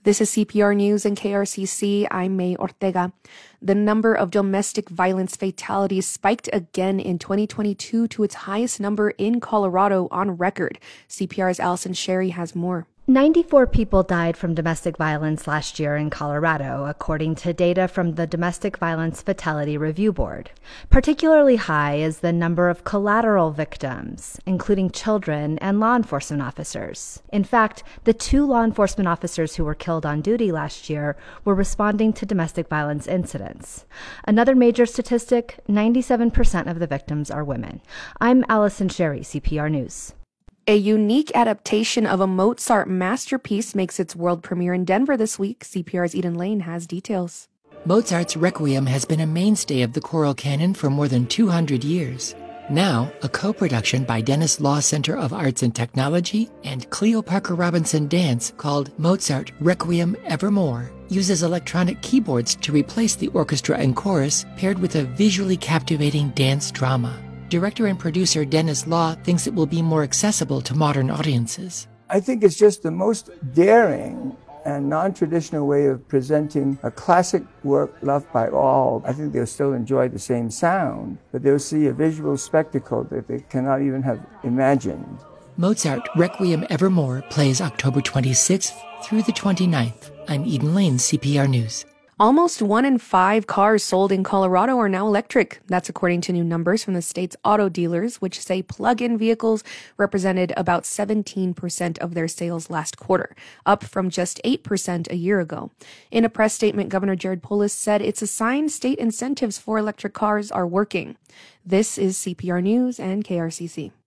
This is CPR News and KRCC. I'm May Ortega. The number of domestic violence fatalities spiked again in 2022 to its highest number in Colorado on record. CPR's Allison Sherry has more. 94 people died from domestic violence last year in Colorado, according to data from the Domestic Violence Fatality Review Board. Particularly high is the number of collateral victims, including children and law enforcement officers. In fact, the 2 law enforcement officers who were killed on duty last year were responding to domestic violence incidents. Another major statistic, 97% of the victims are women. I'm Allison Sherry, CPR News. A unique adaptation of a Mozart masterpiece makes its world premiere in Denver this week. CPR's Eden Lane has details. Mozart's Requiem has been a mainstay of the choral canon for more than 200 years. Now, a co-production by Dennis Law Center of Arts and Technology and Cleo Parker Robinson Dance called Mozart Requiem Evermore uses electronic keyboards to replace the orchestra and chorus, paired with a visually captivating dance drama. Director and producer Dennis Law thinks it will be more accessible to modern audiences. I think it's just the most daring and non-traditional way of presenting a classic work loved by all. I think they'll still enjoy the same sound, but they'll see a visual spectacle that they cannot even have imagined. Mozart Requiem Evermore plays October 26th through the 29th. I'm Eden Lane, CPR News. Almost 1 in 5 cars sold in Colorado are now electric. That's according to new numbers from the state's auto dealers, which say plug-in vehicles represented about 17% of their sales last quarter, up from just 8% a year ago. In a press statement, Governor Jared Polis said it's a sign state incentives for electric cars are working. This is CPR News and KRCC.